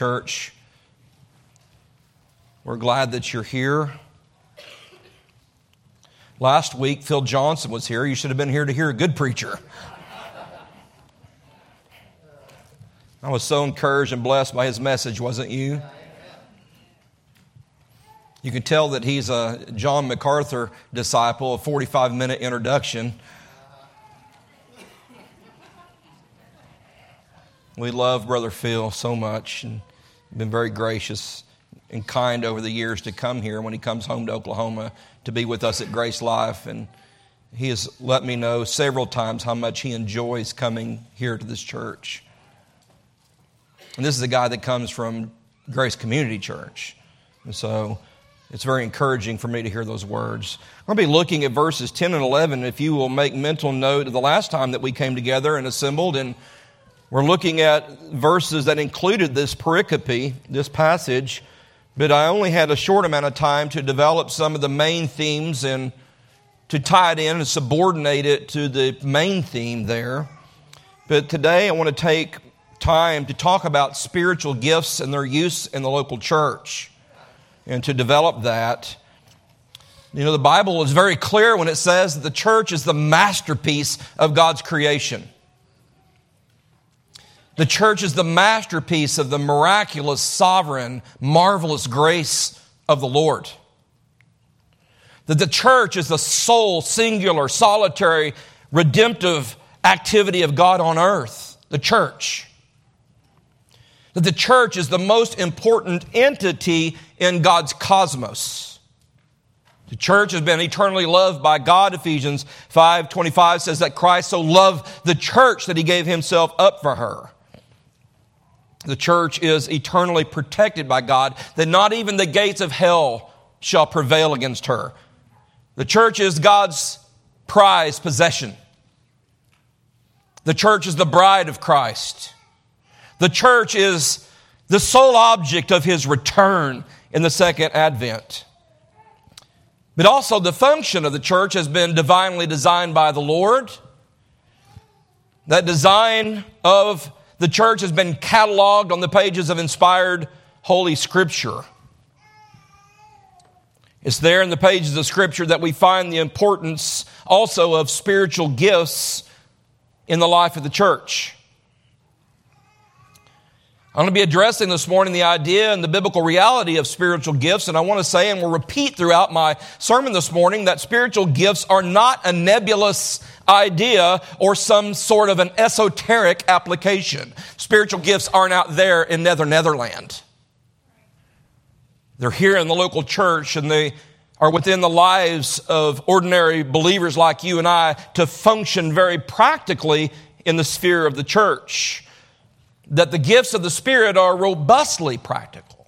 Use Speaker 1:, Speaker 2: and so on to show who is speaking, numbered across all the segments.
Speaker 1: Church. We're glad that you're here. Last week, Phil Johnson was here. You should have been here to hear a good preacher. I was so encouraged and blessed by his message, wasn't you? You can tell that he's a John MacArthur disciple, a 45-minute introduction. We love Brother Phil so much and been very gracious and kind over the years to come here when he comes home to Oklahoma to be with us at Grace Life. And he has let me know several times how much he enjoys coming here to this church. And this is a guy that comes from Grace Community Church. And so it's very encouraging for me to hear those words. We're going to be looking at verses 10 and 11. If you will make mental note of the last time that we came together and assembled, and we're looking at verses that included this pericope, this passage, but I only had a short amount of time to develop some of the main themes and to tie it in and subordinate it to the main theme there. But today I want to take time to talk about spiritual gifts and their use in the local church and to develop that. You know, the Bible is very clear when it says that the church is the masterpiece of God's creation. The church is the masterpiece of the miraculous, sovereign, marvelous grace of the Lord. That the church is the sole, singular, solitary, redemptive activity of God on earth. The church. That the church is the most important entity in God's cosmos. The church has been eternally loved by God. Ephesians 5:25 says that Christ so loved the church that he gave himself up for her. The church is eternally protected by God, that not even the gates of hell shall prevail against her. The church is God's prized possession. The church is the bride of Christ. The church is the sole object of his return in the second advent. But also the function of the church has been divinely designed by the Lord. That design of the church has been cataloged on the pages of inspired Holy Scripture. It's there in the pages of Scripture that we find the importance also of spiritual gifts in the life of the church. I'm going to be addressing this morning the idea and the biblical reality of spiritual gifts. And I want to say, and will repeat throughout my sermon this morning, that spiritual gifts are not a nebulous idea or some sort of an esoteric application. Spiritual gifts aren't out there in Netherland. They're here in the local church, and they are within the lives of ordinary believers like you and I to function very practically in the sphere of the church. That the gifts of the Spirit are robustly practical.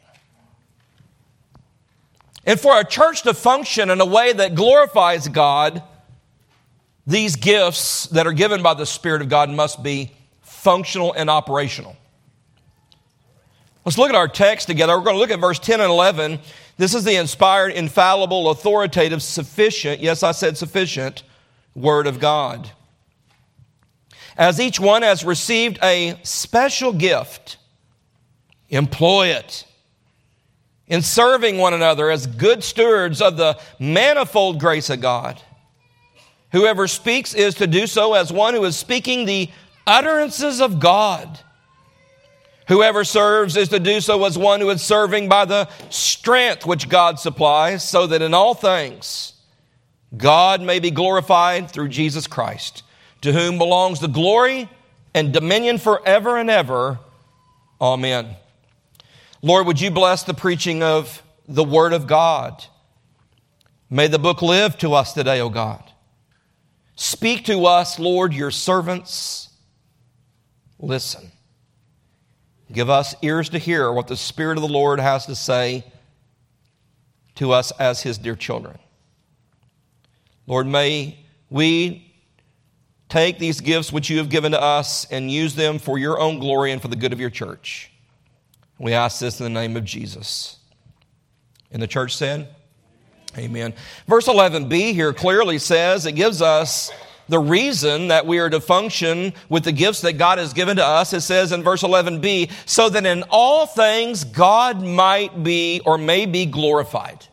Speaker 1: And for a church to function in a way that glorifies God, these gifts that are given by the Spirit of God must be functional and operational. Let's look at our text together. We're going to look at verse 10 and 11. This is the inspired, infallible, authoritative, sufficient, yes, I said sufficient, Word of God. As each one has received a special gift, employ it in serving one another as good stewards of the manifold grace of God. Whoever speaks is to do so as one who is speaking the utterances of God. Whoever serves is to do so as one who is serving by the strength which God supplies, so that in all things God may be glorified through Jesus Christ, to whom belongs the glory and dominion forever and ever. Amen. Lord, would you bless the preaching of the Word of God? May the book live to us today, O God. Speak to us, Lord, your servants. Listen. Give us ears to hear what the Spirit of the Lord has to say to us as his dear children. Lord, may we take these gifts which you have given to us and use them for your own glory and for the good of your church. We ask this in the name of Jesus. And the church said, amen. Verse 11b here clearly says, it gives us the reason that we are to function with the gifts that God has given to us. It says in verse 11b, so that in all things God might be or may be glorified.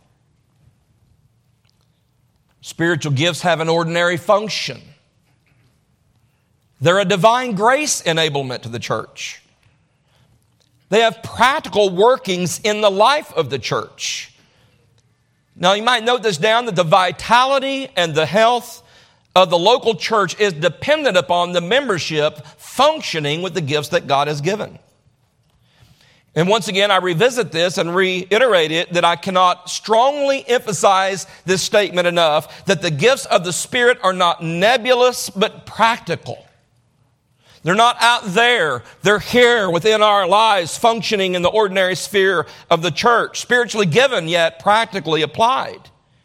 Speaker 1: Spiritual gifts have an ordinary function. They're a divine grace enablement to the church. They have practical workings in the life of the church. Now, you might note this down, that the vitality and the health of the local church is dependent upon the membership functioning with the gifts that God has given. And once again, I revisit this and reiterate it, that I cannot strongly emphasize this statement enough, that the gifts of the Spirit are not nebulous, but practical. They're not out there. They're here within our lives, functioning in the ordinary sphere of the church, spiritually given, yet practically applied.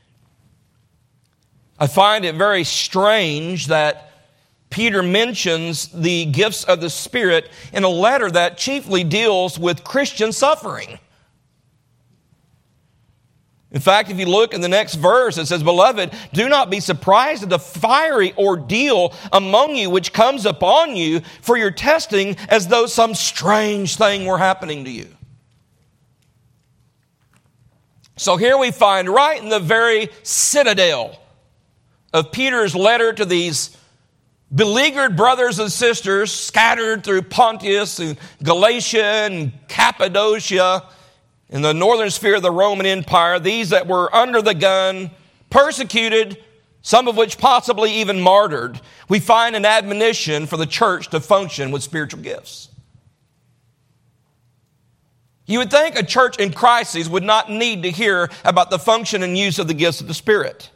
Speaker 1: I find it very strange that Peter mentions the gifts of the Spirit in a letter that chiefly deals with Christian suffering. In fact, if you look in the next verse, it says, Beloved, do not be surprised at the fiery ordeal among you which comes upon you for your testing, as though some strange thing were happening to you. So here we find, right in the very citadel of Peter's letter to these beleaguered brothers and sisters scattered through Pontus and Galatia and Cappadocia, in the northern sphere of the Roman Empire, these that were under the gun, persecuted, some of which possibly even martyred, we find an admonition for the church to function with spiritual gifts. You would think a church in crisis would not need to hear about the function and use of the gifts of the Spirit.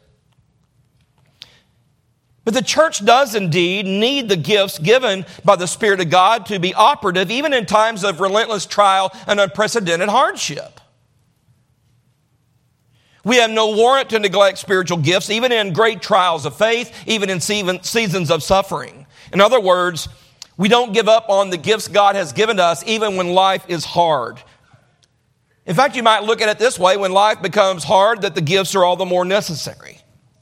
Speaker 1: But the church does indeed need the gifts given by the Spirit of God to be operative, even in times of relentless trial and unprecedented hardship. We have no warrant to neglect spiritual gifts, even in great trials of faith, even in seasons of suffering. In other words, we don't give up on the gifts God has given to us, even when life is hard. In fact, you might look at it this way: when life becomes hard, that the gifts are all the more necessary.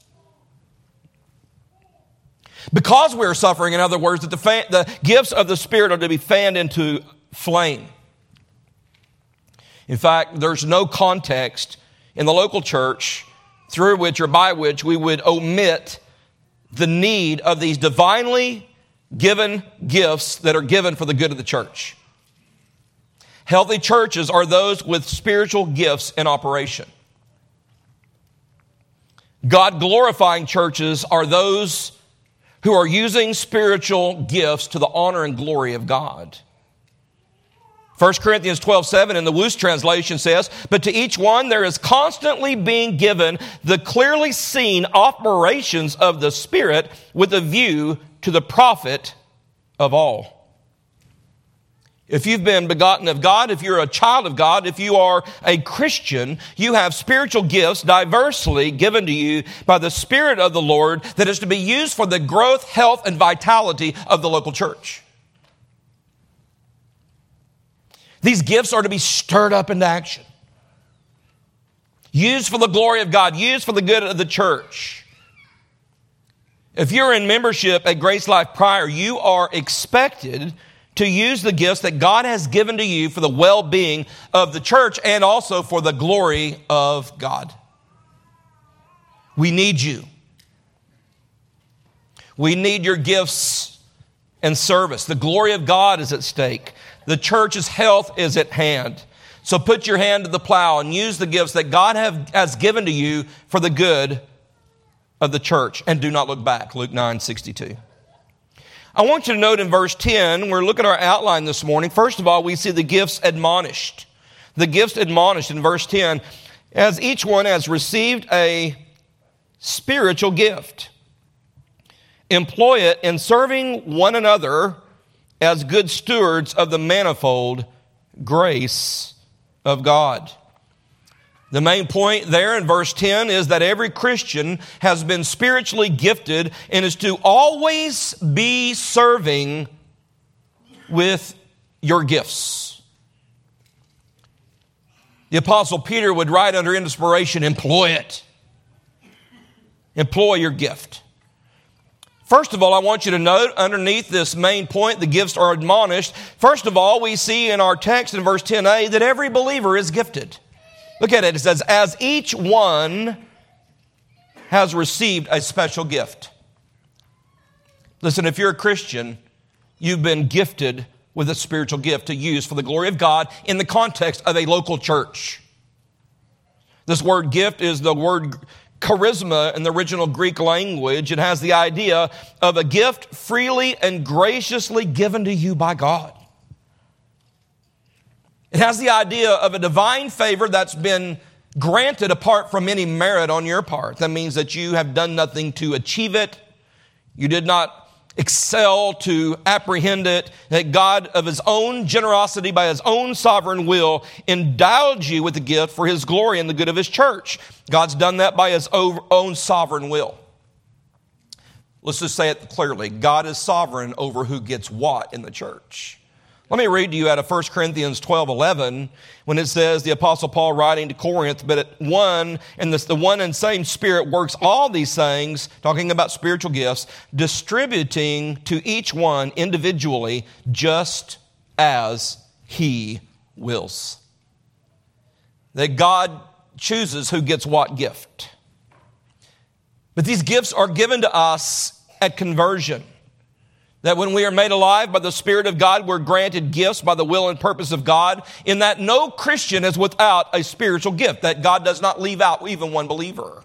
Speaker 1: Because we're suffering, in other words, that the gifts of the Spirit are to be fanned into flame. In fact, there's no context in the local church through which or by which we would omit the need of these divinely given gifts that are given for the good of the church. Healthy churches are those with spiritual gifts in operation. God-glorifying churches are those who are using spiritual gifts to the honor and glory of God. 1 Corinthians 12:7 in the Wuest translation says, But to each one there is constantly being given the clearly seen operations of the Spirit with a view to the profit of all. If you've been begotten of God, if you're a child of God, if you are a Christian, you have spiritual gifts diversely given to you by the Spirit of the Lord that is to be used for the growth, health, and vitality of the local church. These gifts are to be stirred up into action. Used for the glory of God, used for the good of the church. If you're in membership at Grace Life Prior, you are expected to use the gifts that God has given to you for the well-being of the church and also for the glory of God. We need you. We need your gifts and service. The glory of God is at stake. The church's health is at hand. So put your hand to the plow and use the gifts that God has given to you for the good of the church. And do not look back. Luke 9:62. I want you to note in verse 10, we're looking at our outline this morning. First of all, we see the gifts admonished. The gifts admonished in verse 10, as each one has received a spiritual gift. Employ it in serving one another as good stewards of the manifold grace of God. The main point there in verse 10 is that every Christian has been spiritually gifted and is to always be serving with your gifts. The Apostle Peter would write under inspiration, employ it. Employ your gift. First of all, I want you to note underneath this main point, the gifts are admonished. First of all, we see in our text in verse 10a that every believer is gifted. Look at it. It says, as each one has received a special gift. Listen, if you're a Christian, you've been gifted with a spiritual gift to use for the glory of God in the context of a local church. This word gift is the word charisma in the original Greek language. It has the idea of a gift freely and graciously given to you by God. It has the idea of a divine favor that's been granted apart from any merit on your part. That means that you have done nothing to achieve it. You did not excel to apprehend it, that God of His own generosity, by His own sovereign will, endowed you with the gift for His glory and the good of His church. God's done that by His own sovereign will. Let's just say it clearly. God is sovereign over who gets what in the church. Let me read to you out of 1 Corinthians 12:11 when it says, the Apostle Paul writing to Corinth, but the one and same Spirit works all these things, talking about spiritual gifts, distributing to each one individually just as He wills. That God chooses who gets what gift. But these gifts are given to us at conversion. That when we are made alive by the Spirit of God, we're granted gifts by the will and purpose of God, in that no Christian is without a spiritual gift, that God does not leave out even one believer.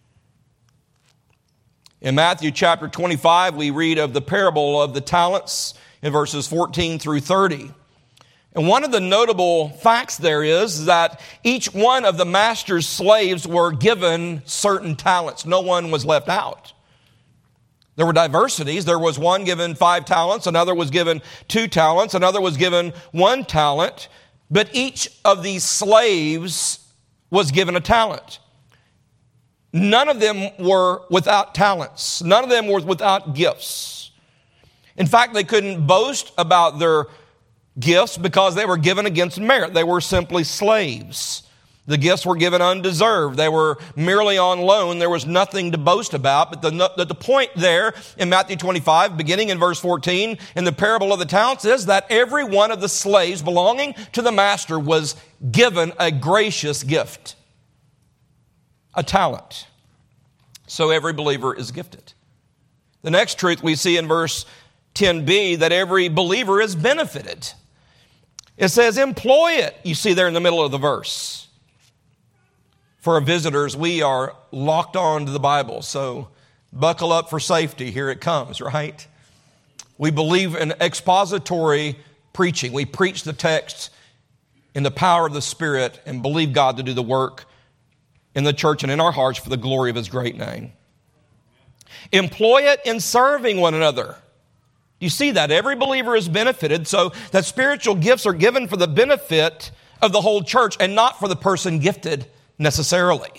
Speaker 1: In Matthew chapter 25, we read of the parable of the talents in verses 14 through 30. And one of the notable facts there is that each one of the master's slaves were given certain talents. No one was left out. There were diversities. There was one given 5 talents, another was given 2 talents, another was given 1 talent. But each of these slaves was given a talent. None of them were without talents. None of them were without gifts. In fact, they couldn't boast about their gifts because they were given against merit. They were simply slaves. The gifts were given undeserved. They were merely on loan. There was nothing to boast about. But the point there in Matthew 25, beginning in verse 14, in the parable of the talents, is that every one of the slaves belonging to the master was given a gracious gift, a talent. So every believer is gifted. The next truth we see in verse 10b, that every believer is benefited. It says, employ it. You see there in the middle of the verse. For our visitors, we are locked on to the Bible, so buckle up for safety. Here it comes, right? We believe in expository preaching. We preach the text in the power of the Spirit and believe God to do the work in the church and in our hearts for the glory of His great name. Employ it in serving one another. You see that? Every believer is benefited, so that spiritual gifts are given for the benefit of the whole church and not for the person gifted necessarily.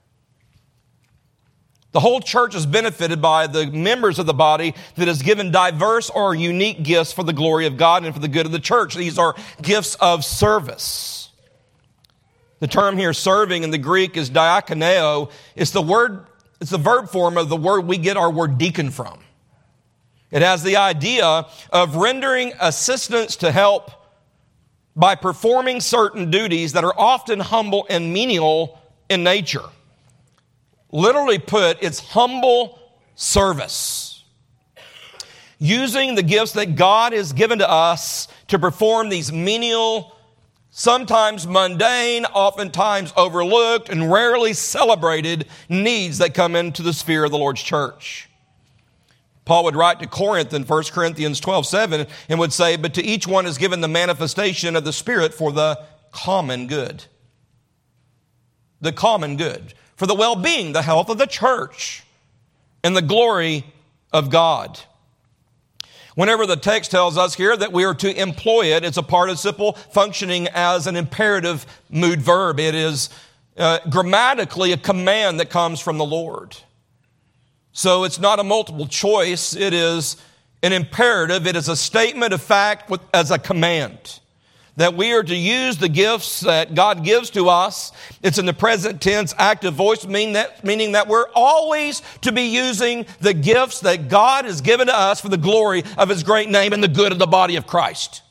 Speaker 1: The whole church is benefited by the members of the body that is given diverse or unique gifts for the glory of God and for the good of the church. These are gifts of service. The term here, serving, in the Greek is diakoneo. It's the verb form of the word we get our word deacon from. It has the idea of rendering assistance to help by performing certain duties that are often humble and menial in nature. Literally put, it's humble service. Using the gifts that God has given to us to perform these menial, sometimes mundane, oftentimes overlooked, and rarely celebrated needs that come into the sphere of the Lord's church. Paul would write to Corinth in 1 Corinthians 12:7 and would say, but to each one is given the manifestation of the Spirit for the common good. The common good. For the well-being, the health of the church, and the glory of God. Whenever the text tells us here that we are to employ it, it's a participle functioning as an imperative mood verb. It is grammatically a command that comes from the Lord. So it's not a multiple choice. It is an imperative. It is a statement of fact as a command. that we are to use the gifts that God gives to us. It's in the present tense, active voice, meaning that we're always to be using the gifts that God has given to us for the glory of His great name and the good of the body of Christ.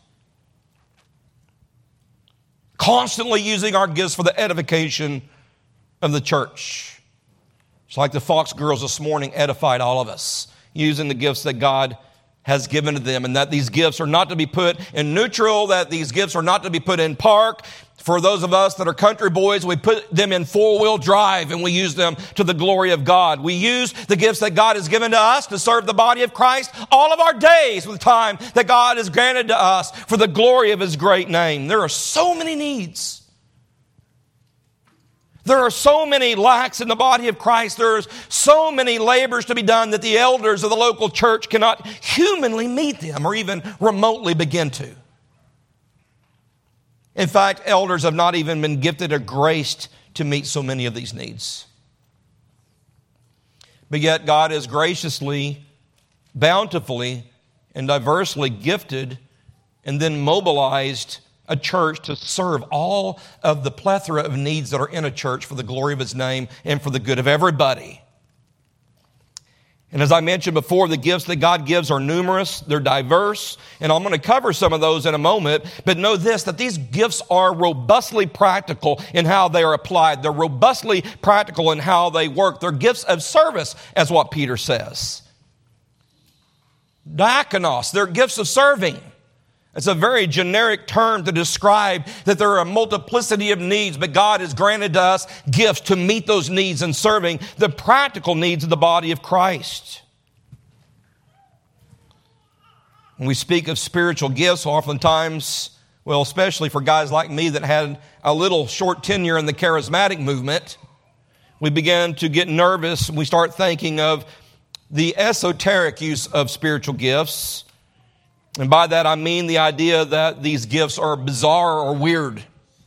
Speaker 1: Constantly using our gifts for the edification of the church. It's like the Fox girls this morning edified all of us, using the gifts that God has given to them, and that these gifts are not to be put in neutral, that these gifts are not to be put in park. For those of us that are country boys, we put them in four-wheel drive and we use them to the glory of God. We use the gifts that God has given to us to serve the body of Christ all of our days with time that God has granted to us for the glory of His great name. There are so many needs. There are so many lacks in the body of Christ. There's so many labors to be done that the elders of the local church cannot humanly meet them or even remotely begin to. In fact, elders have not even been gifted or graced to meet so many of these needs. But yet God has graciously, bountifully, and diversely gifted and then mobilized a church to serve all of the plethora of needs that are in a church for the glory of His name and for the good of everybody. And as I mentioned before, the gifts that God gives are numerous, they're diverse, and I'm going to cover some of those in a moment, but know this, that these gifts are robustly practical in how they are applied. They're robustly practical in how they work. They're gifts of service, as what Peter says. Diakonos, they're gifts of serving. It's a very generic term to describe that there are a multiplicity of needs, but God has granted to us gifts to meet those needs in serving the practical needs of the body of Christ. When we speak of spiritual gifts, oftentimes, well, especially for guys like me that had a little short tenure in the charismatic movement, we begin to get nervous and we start thinking of the esoteric use of spiritual gifts. And by that I mean the idea that these gifts are bizarre or weird.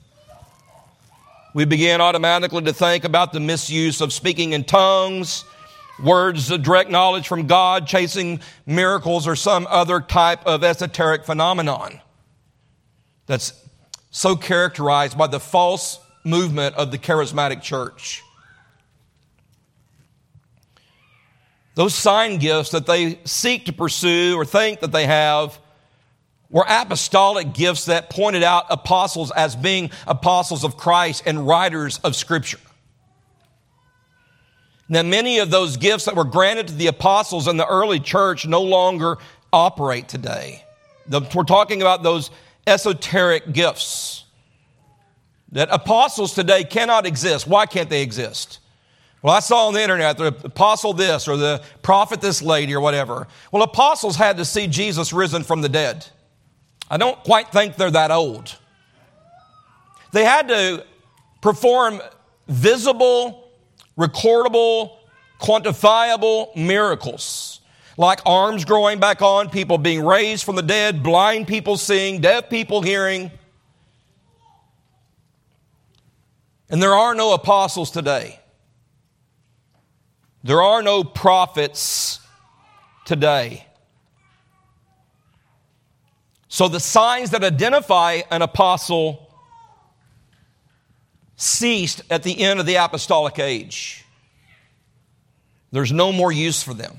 Speaker 1: We begin automatically to think about the misuse of speaking in tongues, words of direct knowledge from God, chasing miracles, or some other type of esoteric phenomenon that's so characterized by the false movement of the charismatic church. Those sign gifts that they seek to pursue or think that they have were apostolic gifts that pointed out apostles as being apostles of Christ and writers of Scripture. Now, many of those gifts that were granted to the apostles in the early church no longer operate today. We're talking about those esoteric gifts that apostles today cannot exist. Why can't they exist? Well, I saw on the internet the apostle this or the prophet this lady or whatever. Well, apostles had to see Jesus risen from the dead. I don't quite think they're that old. They had to perform visible, recordable, quantifiable miracles, like arms growing back on, people being raised from the dead, blind people seeing, deaf people hearing. And there are no apostles today. There are no prophets today. So the signs that identify an apostle ceased at the end of the apostolic age. There's no more use for them.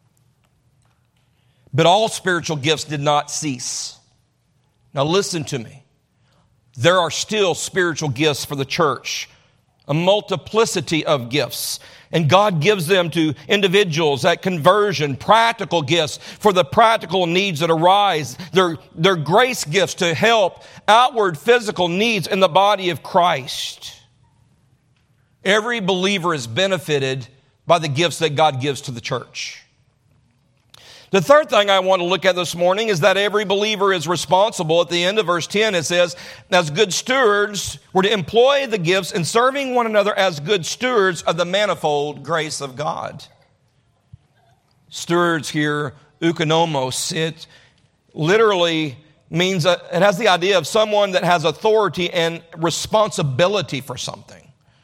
Speaker 1: But all spiritual gifts did not cease. Now listen to me. There are still spiritual gifts for the church, a multiplicity of gifts. And God gives them to individuals at conversion, practical gifts for the practical needs that arise. They're grace gifts to help outward physical needs in the body of Christ. Every believer is benefited by the gifts that God gives to the church. The third thing I want to look at this morning is that every believer is responsible. At the end of verse 10, it says, as good stewards, we're to employ the gifts in serving one another as good stewards of the manifold grace of God. Stewards here, eukonomos, it literally means, it has the idea of someone that has authority and responsibility for something.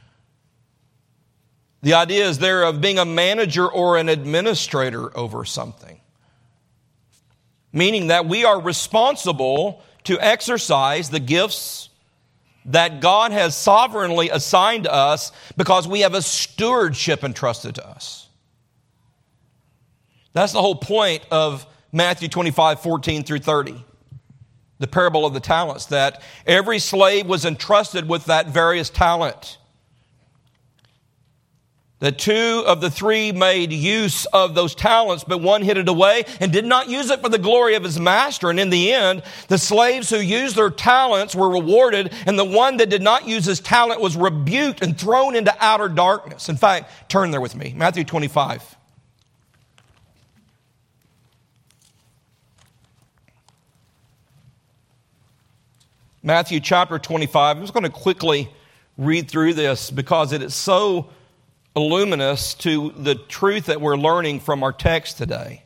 Speaker 1: The idea is there of being a manager or an administrator over something. Meaning that we are responsible to exercise the gifts that God has sovereignly assigned to us because we have a stewardship entrusted to us. That's the whole point of Matthew 25, 14 through 30. The parable of the talents, that every slave was entrusted with that various talent. The 2 of the 3 made use of those talents, but one hid it away and did not use it for the glory of his master. And in the end, the slaves who used their talents were rewarded, and the one that did not use his talent was rebuked and thrown into outer darkness. In fact, turn there with me, Matthew 25. Matthew chapter 25. I'm just going to quickly read through this because it is so illuminous to the truth that we're learning from our text today.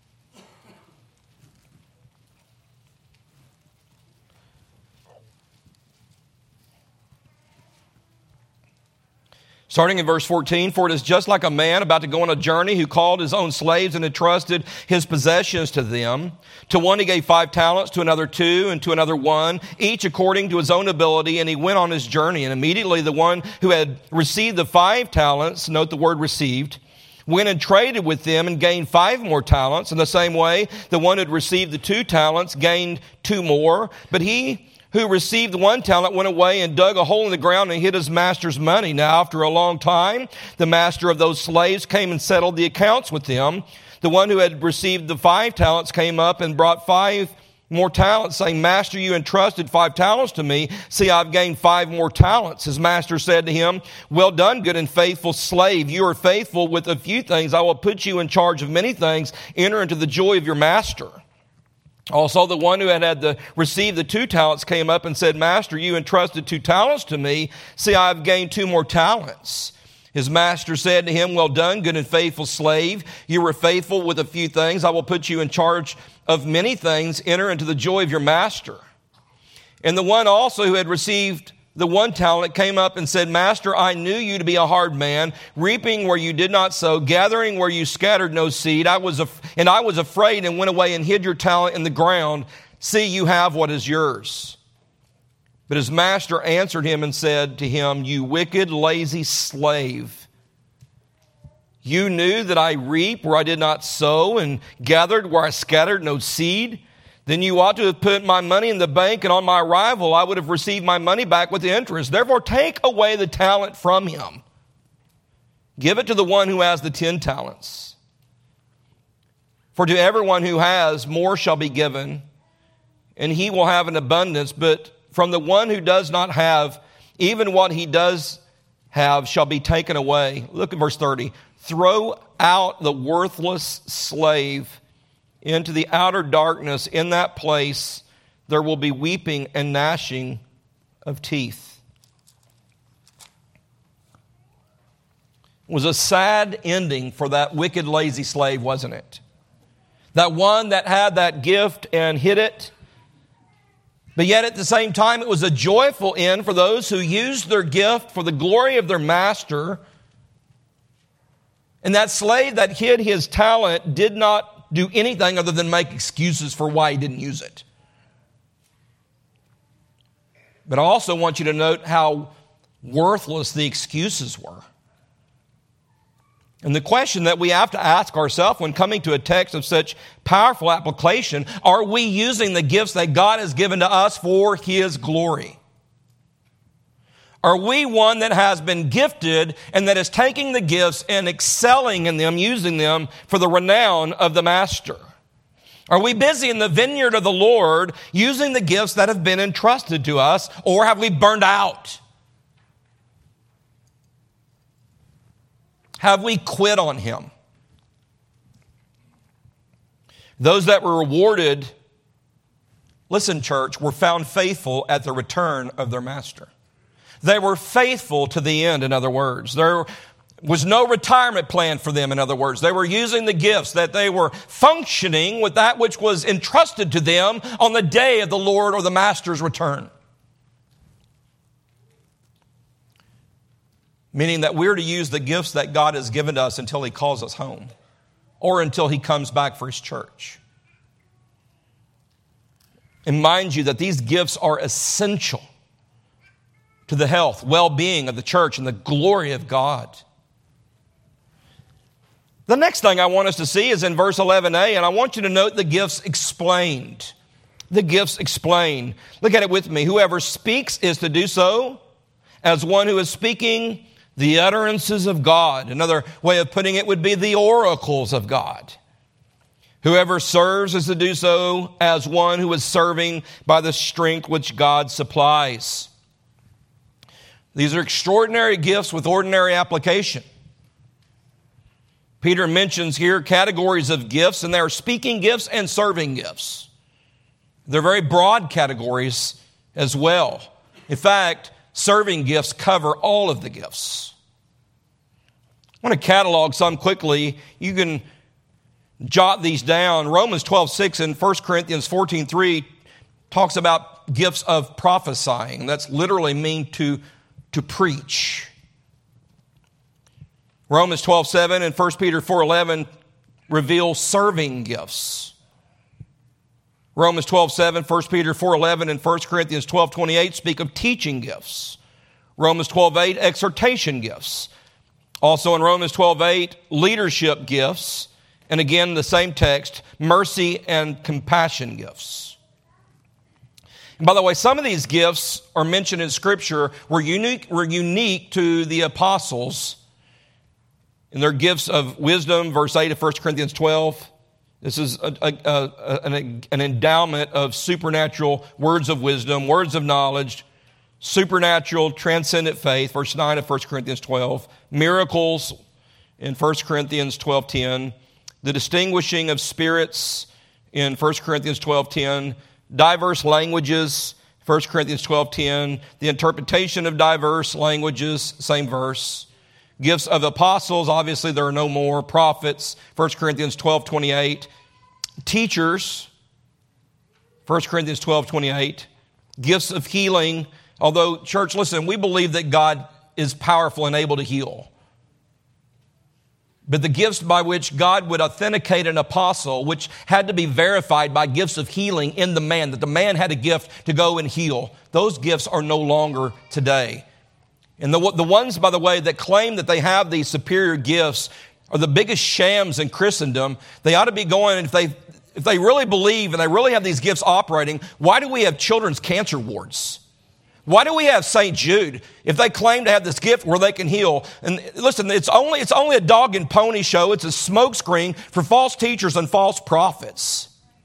Speaker 1: Starting in verse 14, for it is just like a man about to go on a journey who called his own slaves and entrusted his possessions to them. To one he gave 5 talents, to another 2, and to another 1, each according to his own ability, and he went on his journey. And immediately the one who had received the 5 talents, note the word received, went and traded with them and gained 5 more talents. In the same way, the one who had received the 2 talents gained 2 more. But he who received 1 talent went away and dug a hole in the ground and hid his master's money. Now, after a long time, the master of those slaves came and settled the accounts with them. The one who had received the 5 talents came up and brought 5 more talents, saying, Master, you entrusted 5 talents to me. See, I've gained 5 more talents. His master said to him, well done, good and faithful slave. You are faithful with a few things. I will put you in charge of many things. Enter into the joy of your master. Also, the one who had received the 2 talents came up and said, Master, you entrusted 2 talents to me. See, I have gained 2 more talents. His master said to him, well done, good and faithful slave. You were faithful with a few things. I will put you in charge of many things. Enter into the joy of your master. And the one also who had received the 1 talent came up and said, Master, I knew you to be a hard man, reaping where you did not sow, gathering where you scattered no seed. I was afraid and went away and hid your talent in the ground. See, you have what is yours. But his master answered him and said to him, you wicked, lazy slave. You knew that I reap where I did not sow and gathered where I scattered no seed. Then you ought to have put my money in the bank, and on my arrival I would have received my money back with interest. Therefore take away the talent from him. Give it to the one who has the 10 talents. For to everyone who has, more shall be given, and he will have an abundance. But from the one who does not have, even what he does have shall be taken away. Look at verse 30. Throw out the worthless slave into the outer darkness. In that place there will be weeping and gnashing of teeth. It was a sad ending for that wicked, lazy slave, wasn't it? That one that had that gift and hid it. But yet at the same time, it was a joyful end for those who used their gift for the glory of their master. And that slave that hid his talent did not do anything other than make excuses for why he didn't use it. But I also want you to note how worthless the excuses were. And the question that we have to ask ourselves when coming to a text of such powerful application, are we using the gifts that God has given to us for His glory? Are we one that has been gifted and that is taking the gifts and excelling in them, using them for the renown of the Master? Are we busy in the vineyard of the Lord using the gifts that have been entrusted to us, or have we burned out? Have we quit on Him? Those that were rewarded, listen, church, were found faithful at the return of their Master. They were faithful to the end, in other words. There was no retirement plan for them, in other words. They were using the gifts, that they were functioning with that which was entrusted to them on the day of the Lord or the Master's return. Meaning that we're to use the gifts that God has given to us until He calls us home or until He comes back for His church. and mind you that these gifts are essential to the health, well-being of the church and the glory of God. The next thing I want us to see is in verse 11a, and I want you to note the gifts explained. The gifts explained. Look at it with me. Whoever speaks is to do so as one who is speaking the utterances of God. Another way of putting it would be the oracles of God. Whoever serves is to do so as one who is serving by the strength which God supplies. These are extraordinary gifts with ordinary application. Peter mentions here categories of gifts, and they are speaking gifts and serving gifts. They're very broad categories as well. In fact, serving gifts cover all of the gifts. I want to catalog some quickly. You can jot these down. Romans 12:6 and 1 Corinthians 14:3 talks about gifts of prophesying. That's literally mean to preach. Romans 12:7 and 1 Peter 4:11 reveal serving gifts. Romans 12:7, 1 Peter 4:11, and 1 Corinthians 12:28 speak of teaching gifts. Romans 12:8, exhortation gifts. Also in Romans 12:8, leadership gifts. And again, the same text, mercy and compassion gifts. And by the way, some of these gifts are mentioned in Scripture were unique to the apostles. And they're gifts of wisdom, verse 8 of 1 Corinthians 12. This is an endowment of supernatural words of wisdom, words of knowledge, supernatural transcendent faith, verse 9 of 1 Corinthians 12. Miracles in 1 Corinthians 12:10. The distinguishing of spirits in 1 Corinthians 12:10. Diverse languages, 1 Corinthians 12:10. The interpretation of diverse languages, same verse. Gifts of apostles, obviously there are no more. Prophets, 1 Corinthians 12:28. Teachers, 1 Corinthians 12:28. Gifts of healing. Although, church, listen, we believe that God is powerful and able to heal. But the gifts by which God would authenticate an apostle, which had to be verified by gifts of healing in the man, that the man had a gift to go and heal, those gifts are no longer today. And the ones, by the way, that claim that they have these superior gifts are the biggest shams in Christendom. They ought to be going, if they really believe and they really have these gifts operating, why do we have children's cancer wards? Why do we have St. Jude if they claim to have this gift where they can heal? And listen, it's only a dog and pony show. It's a smokescreen for false teachers and false prophets.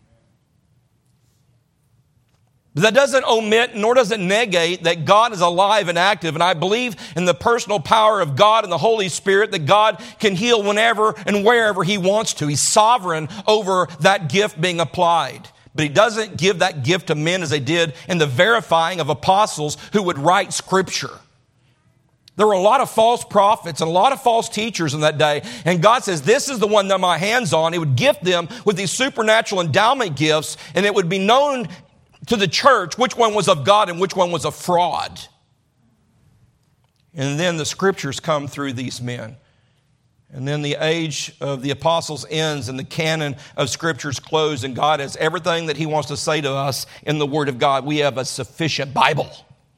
Speaker 1: But that doesn't omit nor does it negate that God is alive and active. And I believe in the personal power of God and the Holy Spirit, that God can heal whenever and wherever He wants to. He's sovereign over that gift being applied. But He doesn't give that gift to men as they did in the verifying of apostles who would write Scripture. There were a lot of false prophets and a lot of false teachers in that day. And God says, this is the one that my hands on. He would gift them with these supernatural endowment gifts, and it would be known to the church which one was of God and which one was a fraud. And then the Scriptures come through these men. And then the age of the apostles ends and the canon of Scriptures close, and God has everything that He wants to say to us in the Word of God. We have a sufficient Bible.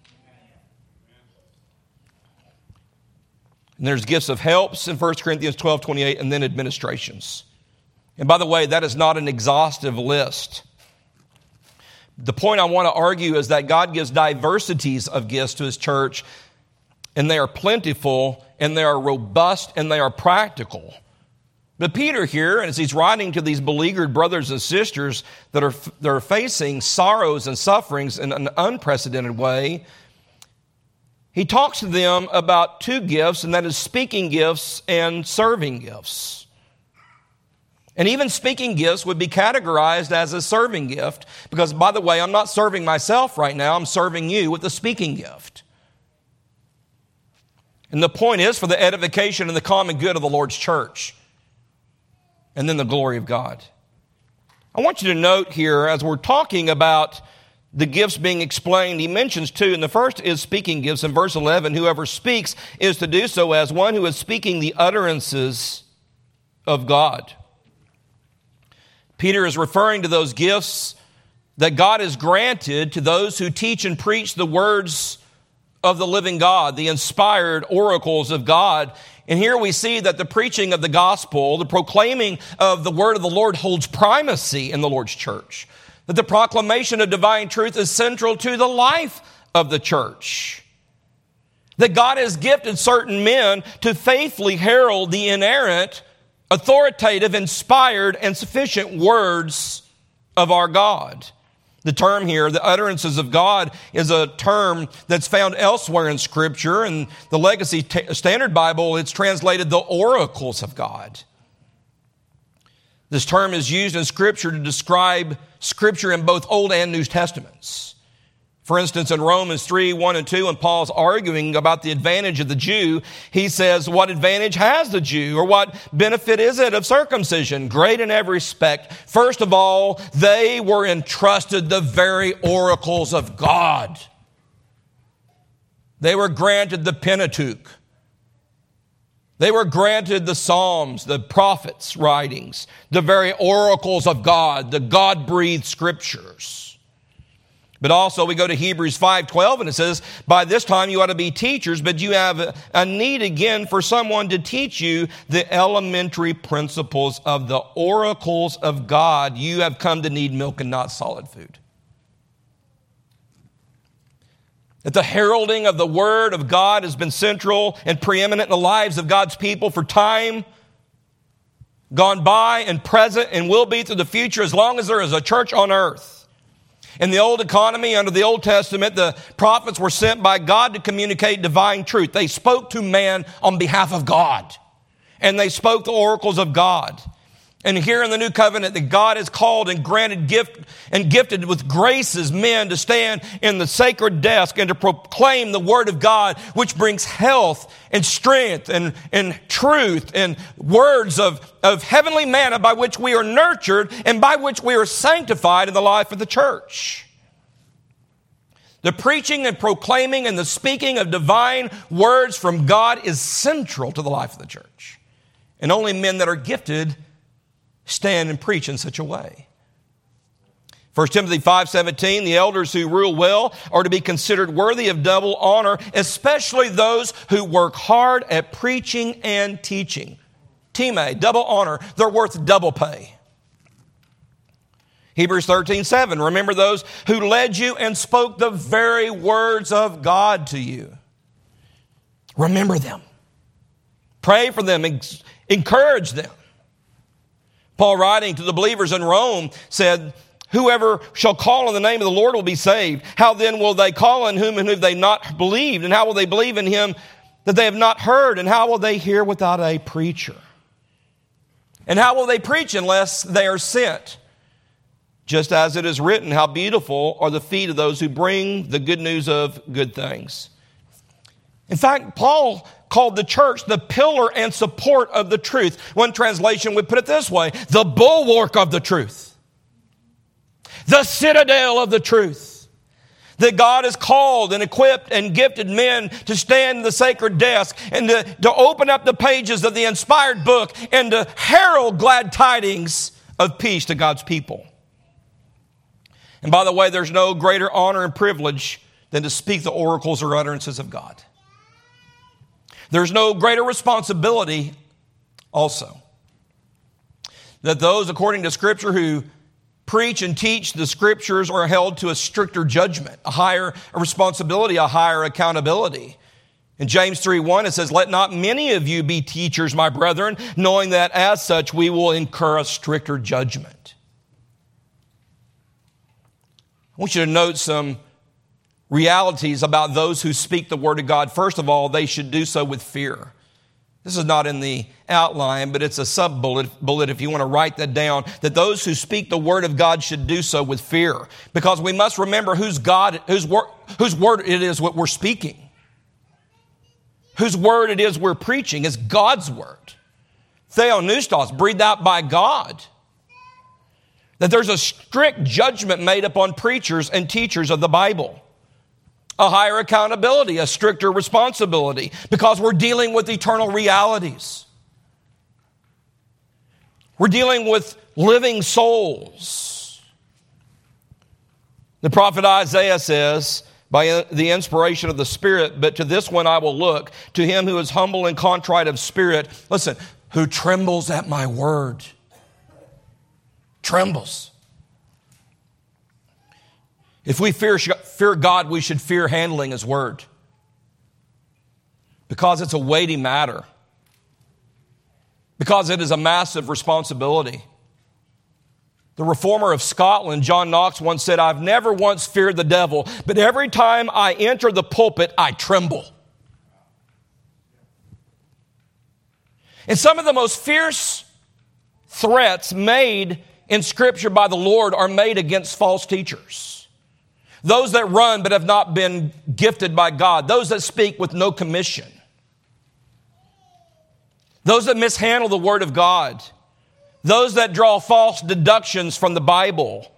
Speaker 1: And there's gifts of helps in 1 Corinthians 12:28, and then administrations. And by the way, that is not an exhaustive list. The point I want to argue is that God gives diversities of gifts to His church, and they are plentiful, and they are robust, and they are practical. But Peter here, as he's writing to these beleaguered brothers and sisters that are facing sorrows and sufferings in an unprecedented way, he talks to them about two gifts, and that is speaking gifts and serving gifts. And even speaking gifts would be categorized as a serving gift because, by the way, I'm not serving myself right now. I'm serving you with the speaking gift. And the point is for the edification and the common good of the Lord's church. And then the glory of God. I want you to note here, as we're talking about the gifts being explained, he mentions two. And the first is speaking gifts. In verse 11, whoever speaks is to do so as one who is speaking the utterances of God. Peter is referring to those gifts that God has granted to those who teach and preach the words of the living God, the inspired oracles of God. And here we see that the preaching of the gospel, the proclaiming of the word of the Lord holds primacy in the Lord's church. That the proclamation of divine truth is central to the life of the church. That God has gifted certain men to faithfully herald the inerrant, authoritative, inspired, and sufficient words of our God. The term here, the utterances of God, is a term that's found elsewhere in Scripture. In the Legacy Standard Bible, it's translated the oracles of God. This term is used in Scripture to describe Scripture in both Old and New Testaments. For instance, in Romans 3:1-2, when Paul's arguing about the advantage of the Jew, he says, what advantage has the Jew, or what benefit is it of circumcision? Great in every respect. First of all, they were entrusted the very oracles of God. They were granted the Pentateuch. They were granted the Psalms, the prophets' writings, the very oracles of God, the God-breathed Scriptures. But also we go to Hebrews 5:12 and it says, by this time you ought to be teachers, but you have a need again for someone to teach you the elementary principles of the oracles of God. You have come to need milk and not solid food. That the heralding of the Word of God has been central and preeminent in the lives of God's people for time gone by and present and will be through the future as long as there is a church on earth. In the old economy, under the Old Testament, the prophets were sent by God to communicate divine truth. They spoke to man on behalf of God, and they spoke the oracles of God. And here in the New Covenant, that God has called and gifted with graces men to stand in the sacred desk and to proclaim the Word of God, which brings health and strength and truth and words of heavenly manna by which we are nurtured and by which we are sanctified in the life of the church. The preaching and proclaiming and the speaking of divine words from God is central to the life of the church. And only men that are gifted stand and preach in such a way. 1 Timothy 5:17, the elders who rule well are to be considered worthy of double honor, especially those who work hard at preaching and teaching. Time, double honor. They're worth double pay. Hebrews 13:7, remember those who led you and spoke the very words of God to you. Remember them. Pray for them. Encourage them. Paul, writing to the believers in Rome, said, whoever shall call on the name of the Lord will be saved. How then will they call on whom and who they not believed? And how will they believe in him that they have not heard? And how will they hear without a preacher? And how will they preach unless they are sent? Just as it is written, how beautiful are the feet of those who bring the good news of good things. In fact, Paul called the church the pillar and support of the truth. One translation would put it this way, the bulwark of the truth. The citadel of the truth. That God has called and equipped and gifted men to stand in the sacred desk and to open up the pages of the inspired book and to herald glad tidings of peace to God's people. And by the way, there's no greater honor and privilege than to speak the oracles or utterances of God. There's no greater responsibility also that those, according to Scripture, who preach and teach the Scriptures are held to a stricter judgment, a higher responsibility, a higher accountability. In James 3:1, it says, let not many of you be teachers, my brethren, knowing that as such we will incur a stricter judgment. I want you to note some realities about those who speak the Word of God. First of all, they should do so with fear. This is not in the outline, but it's a sub-bullet if you want to write that down, that those who speak the Word of God should do so with fear. Because we must remember whose word it is what we're speaking. Whose word it is we're preaching is God's Word. Theopneustos, breathed out by God. That there's a strict judgment made upon preachers and teachers of the Bible. A higher accountability, a stricter responsibility, because we're dealing with eternal realities. We're dealing with living souls. The prophet Isaiah says, by the inspiration of the Spirit, but to this one I will look, to him who is humble and contrite of spirit. Listen, who trembles at my word. Trembles. If we fear God, we should fear handling his word. Because it's a weighty matter. Because it is a massive responsibility. The reformer of Scotland, John Knox, once said, I've never once feared the devil, but every time I enter the pulpit, I tremble. And some of the most fierce threats made in Scripture by the Lord are made against false teachers. Those that run but have not been gifted by God. Those that speak with no commission. Those that mishandle the Word of God. Those that draw false deductions from the Bible.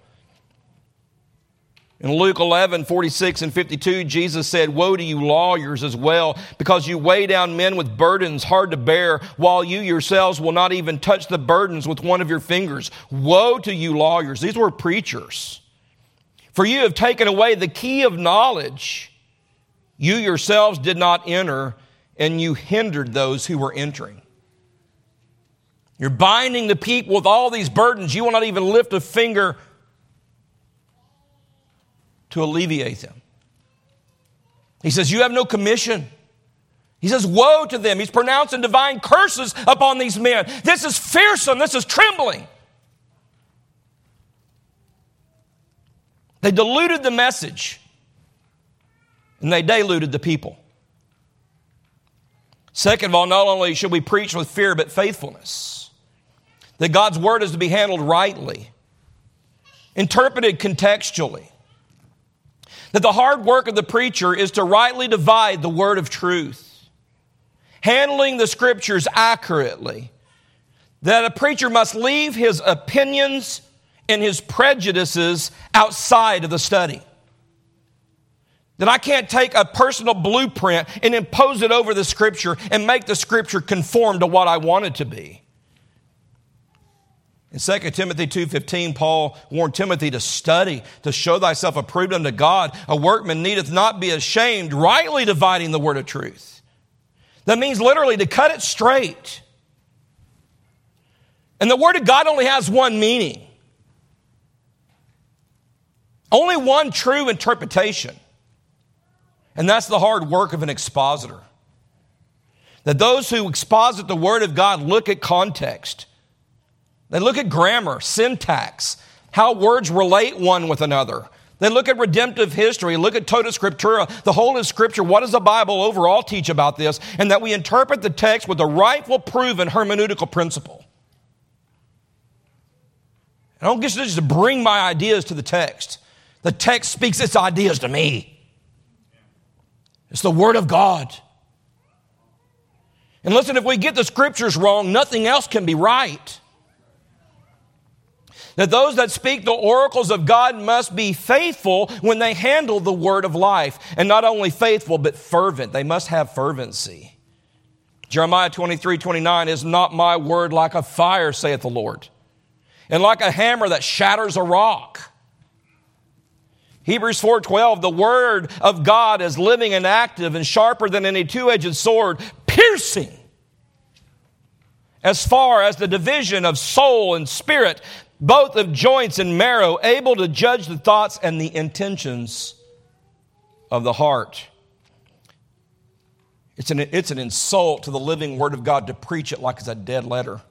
Speaker 1: In Luke 11, 46 and 52, Jesus said, woe to you lawyers as well, because you weigh down men with burdens hard to bear, while you yourselves will not even touch the burdens with one of your fingers. Woe to you lawyers. These were preachers. For you have taken away the key of knowledge. You yourselves did not enter, and you hindered those who were entering. You're binding the people with all these burdens. You will not even lift a finger to alleviate them. He says, you have no commission. He says, woe to them. He's pronouncing divine curses upon these men. This is fearsome. This is trembling. They diluted the message, and they diluted the people. Second of all, not only should we preach with fear, but faithfulness. That God's word is to be handled rightly, interpreted contextually. That the hard work of the preacher is to rightly divide the word of truth, handling the scriptures accurately. That a preacher must leave his opinions and his prejudices outside of the study. That I can't take a personal blueprint and impose it over the scripture and make the scripture conform to what I want it to be. In 2 Timothy 2:15, Paul warned Timothy to study, to show thyself approved unto God. A workman needeth not be ashamed, rightly dividing the word of truth. That means literally to cut it straight. And the word of God only has one meaning. Only one true interpretation. And that's the hard work of an expositor. That those who exposit the word of God look at context. They look at grammar, syntax, how words relate one with another. They look at redemptive history, look at Tota Scriptura, the whole of Scripture. What does the Bible overall teach about this? And that we interpret the text with a rightful, proven hermeneutical principle. I don't get just to bring my ideas to the text. The text speaks its ideas to me. It's the Word of God. And listen, if we get the Scriptures wrong, nothing else can be right. That those that speak the oracles of God must be faithful when they handle the word of life. And not only faithful, but fervent. They must have fervency. Jeremiah 23:29, is not my word like a fire, saith the Lord, and like a hammer that shatters a rock. Hebrews 4:12, the word of God is living and active and sharper than any two-edged sword, piercing as far as the division of soul and spirit, both of joints and marrow, able to judge the thoughts and the intentions of the heart. It's an insult to the living Word of God to preach it like it's a dead letter.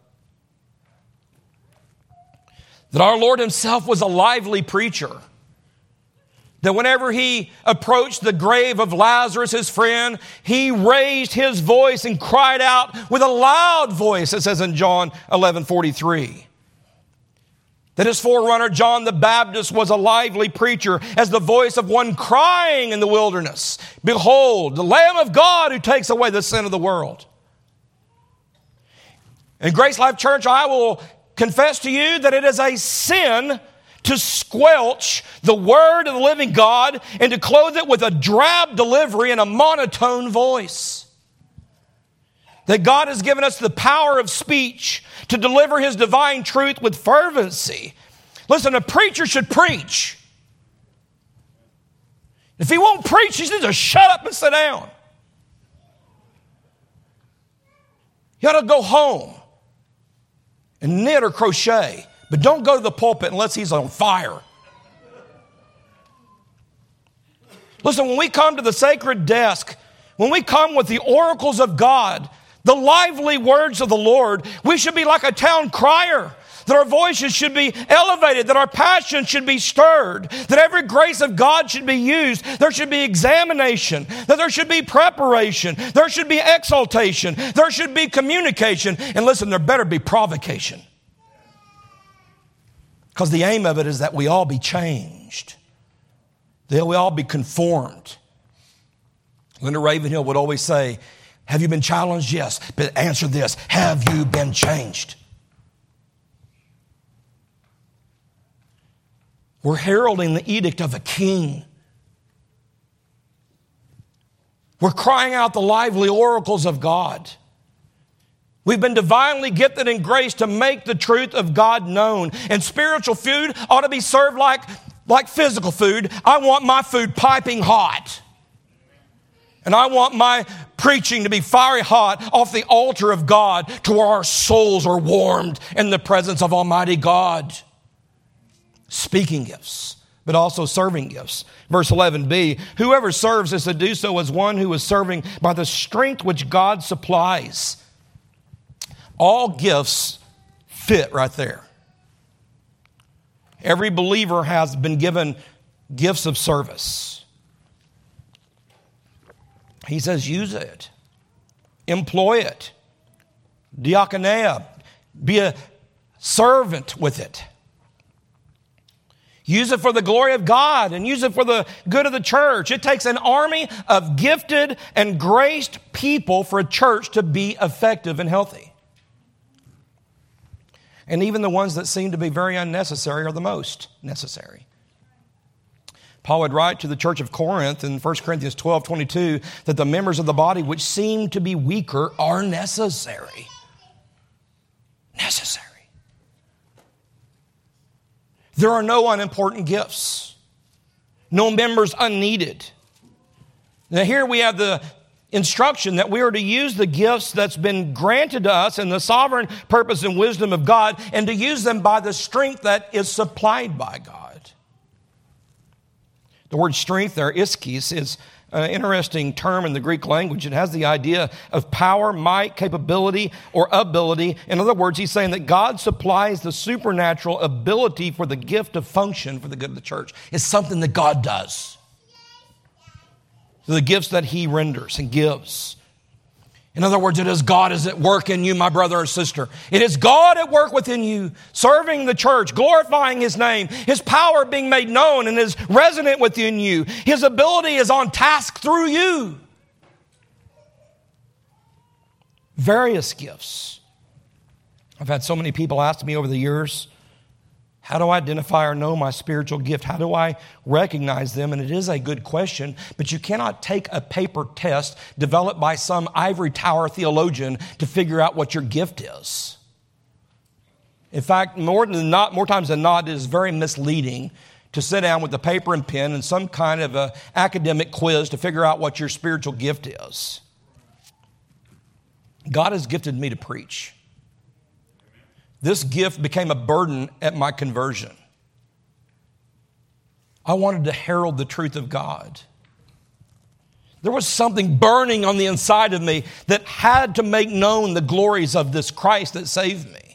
Speaker 1: That our Lord himself was a lively preacher. That whenever he approached the grave of Lazarus, his friend, he raised his voice and cried out with a loud voice, it says in John 11:43. That his forerunner, John the Baptist, was a lively preacher, as the voice of one crying in the wilderness, behold, the Lamb of God who takes away the sin of the world. In Grace Life Church, I will confess to you that it is a sin to squelch the word of the living God and to clothe it with a drab delivery and a monotone voice. That God has given us the power of speech to deliver his divine truth with fervency. Listen, a preacher should preach. If he won't preach, he needs to shut up and sit down. You ought to go home and knit or crochet, but don't go to the pulpit unless he's on fire. Listen, when we come to the sacred desk, when we come with the oracles of God, the lively words of the Lord, we should be like a town crier, that our voices should be elevated, that our passion should be stirred, that every grace of God should be used, there should be examination, that there should be preparation, there should be exaltation, there should be communication, and listen, there better be provocation. Because the aim of it is that we all be changed, that we all be conformed. Linda Ravenhill would always say, have you been challenged? Yes. But answer this, have you been changed? We're heralding the edict of a king. We're crying out the lively oracles of God. We've been divinely gifted in grace to make the truth of God known. And spiritual food ought to be served like physical food. I want my food piping hot. And I want my preaching to be fiery hot off the altar of God to where our souls are warmed in the presence of Almighty God. Speaking gifts, but also serving gifts. Verse 11b, whoever serves is to do so as one who is serving by the strength which God supplies. All gifts fit right there. Every believer has been given gifts of service. He says use it. Employ it. Diakonia. Be a servant with it. Use it for the glory of God and use it for the good of the church. It takes an army of gifted and graced people for a church to be effective and healthy. And even the ones that seem to be very unnecessary are the most necessary. Paul would write to the church of Corinth in 1 Corinthians 12:22 that the members of the body which seem to be weaker are necessary. Necessary. There are no unimportant gifts. No members unneeded. Now here we have the instruction that we are to use the gifts that's been granted to us in the sovereign purpose and wisdom of God and to use them by the strength that is supplied by God. The word strength there, ischis, is an interesting term in the Greek language. It has the idea of power, might, capability, or ability. In other words, he's saying that God supplies the supernatural ability for the gift of function for the good of the church. It's something that God does. The gifts that he renders and gives. In other words, it is God is at work in you, my brother or sister. It is God at work within you, serving the church, glorifying his name, his power being made known and is resonant within you. His ability is on task through you. Various gifts. I've had so many people ask me over the years, how do I identify or know my spiritual gift? How do I recognize them? And it is a good question, but you cannot take a paper test developed by some ivory tower theologian to figure out what your gift is. In fact, more times than not, it is very misleading to sit down with a paper and pen and some kind of a academic quiz to figure out what your spiritual gift is. God has gifted me to preach. This gift became a burden at my conversion. I wanted to herald the truth of God. There was something burning on the inside of me that had to make known the glories of this Christ that saved me.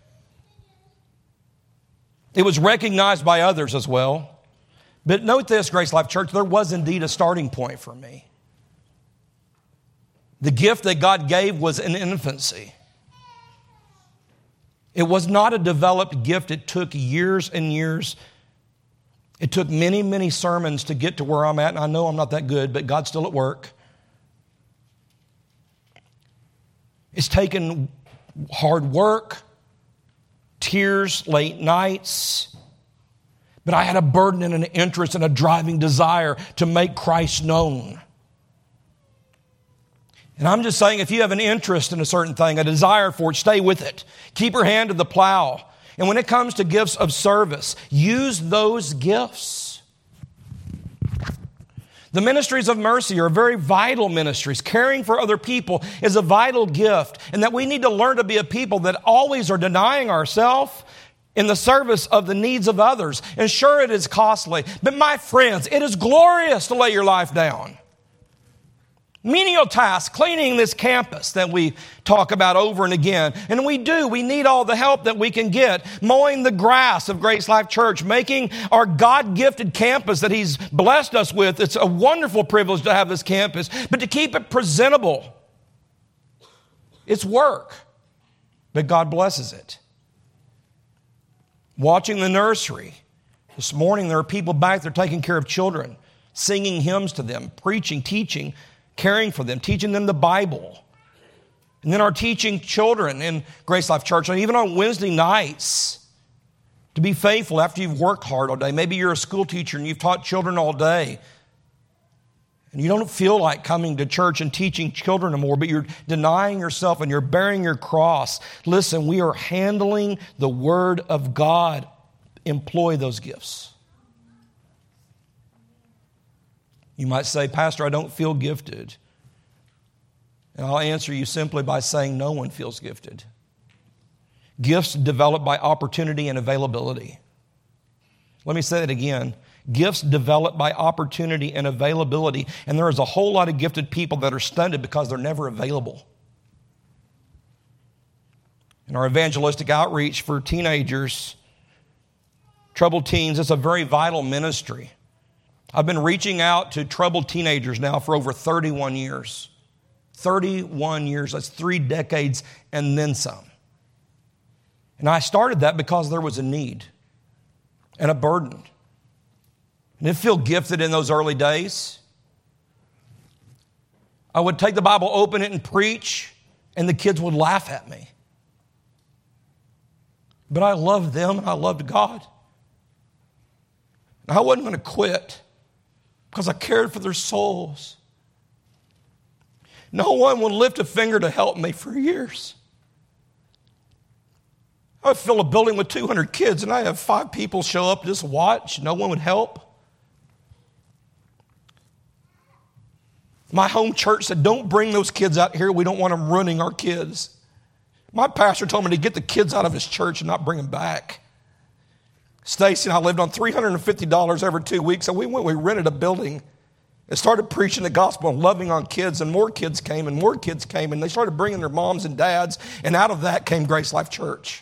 Speaker 1: It was recognized by others as well. But note this, Grace Life Church, there was indeed a starting point for me. The gift that God gave was in infancy. It was not a developed gift. It took years and years. It took many, many sermons to get to where I'm at. And I know I'm not that good, but God's still at work. It's taken hard work, tears, late nights. But I had a burden and an interest and a driving desire to make Christ known. And I'm just saying, if you have an interest in a certain thing, a desire for it, stay with it. Keep your hand to the plow. And when it comes to gifts of service, use those gifts. The ministries of mercy are very vital ministries. Caring for other people is a vital gift, and that we need to learn to be a people that always are denying ourselves in the service of the needs of others. And sure, it is costly, but my friends, it is glorious to lay your life down. Menial tasks, cleaning this campus that we talk about over and again. And we need all the help that we can get. Mowing the grass of Grace Life Church, making our God-gifted campus that He's blessed us with. It's a wonderful privilege to have this campus, but to keep it presentable, it's work, but God blesses it. Watching the nursery. This morning there are people back there taking care of children, singing hymns to them, preaching, teaching, caring for them, teaching them the Bible. And then our teaching children in Grace Life Church, and even on Wednesday nights, to be faithful after you've worked hard all day. Maybe you're a school teacher and you've taught children all day, and you don't feel like coming to church and teaching children anymore, but you're denying yourself and you're bearing your cross. Listen, we are handling the Word of God. Employ those gifts. You might say, Pastor, I don't feel gifted. And I'll answer you simply by saying no one feels gifted. Gifts developed by opportunity and availability. Let me say that again. Gifts developed by opportunity and availability. And there is a whole lot of gifted people that are stunted because they're never available. In our evangelistic outreach for teenagers, troubled teens, it's a very vital ministry. I've been reaching out to troubled teenagers now for over 31 years. 31 years, that's 3 decades and then some. And I started that because there was a need and a burden. I didn't feel gifted in those early days. I would take the Bible, open it, and preach, and the kids would laugh at me. But I loved them and I loved God. And I wasn't going to quit because I cared for their souls. No one would lift a finger to help me for years. I would fill a building with 200 kids and I have 5 people show up to just watch. No one would help. My home church said, don't bring those kids out here. We don't want them ruining our kids. My pastor told me to get the kids out of his church and not bring them back. Stacy and I lived on $350 every 2 weeks. And we rented a building and started preaching the gospel and loving on kids. And more kids came and more kids came. And they started bringing their moms and dads. And out of that came Grace Life Church.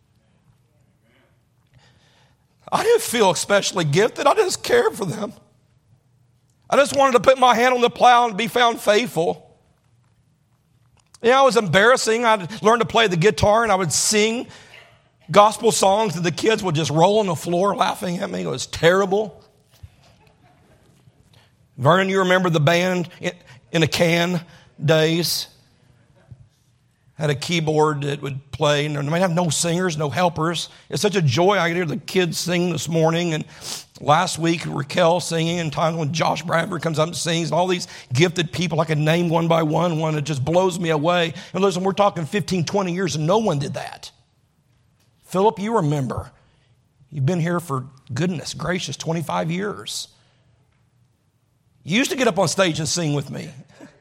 Speaker 1: I didn't feel especially gifted. I just cared for them. I just wanted to put my hand on the plow and be found faithful. Yeah, it was embarrassing. I learned to play the guitar and I would sing gospel songs that the kids would just roll on the floor laughing at me. It was terrible. Vernon, you remember the band in a can days? Had a keyboard that would play. And they have no singers, no helpers. It's such a joy. I could hear the kids sing this morning. And last week, Raquel singing. And times when Josh Bradford comes up and sings. And all these gifted people, I could name one by one. One that just blows me away. And listen, we're talking 15, 20 years and no one did that. Philip, you remember. You've been here for, goodness gracious, 25 years. You used to get up on stage and sing with me.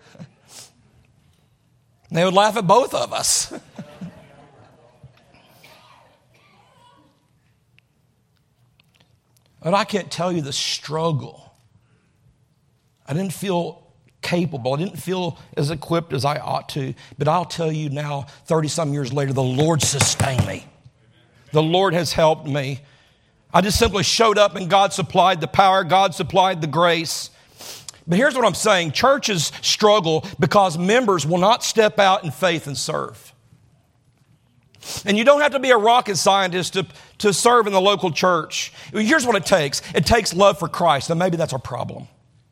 Speaker 1: They would laugh at both of us. But I can't tell you the struggle. I didn't feel capable. I didn't feel as equipped as I ought to. But I'll tell you now, 30-some years later, the Lord sustained me. The Lord has helped me. I just simply showed up and God supplied the power. God supplied the grace. But here's what I'm saying. Churches struggle because members will not step out in faith and serve. And you don't have to be a rocket scientist to serve in the local church. Here's what it takes. It takes love for Christ. And maybe that's our problem.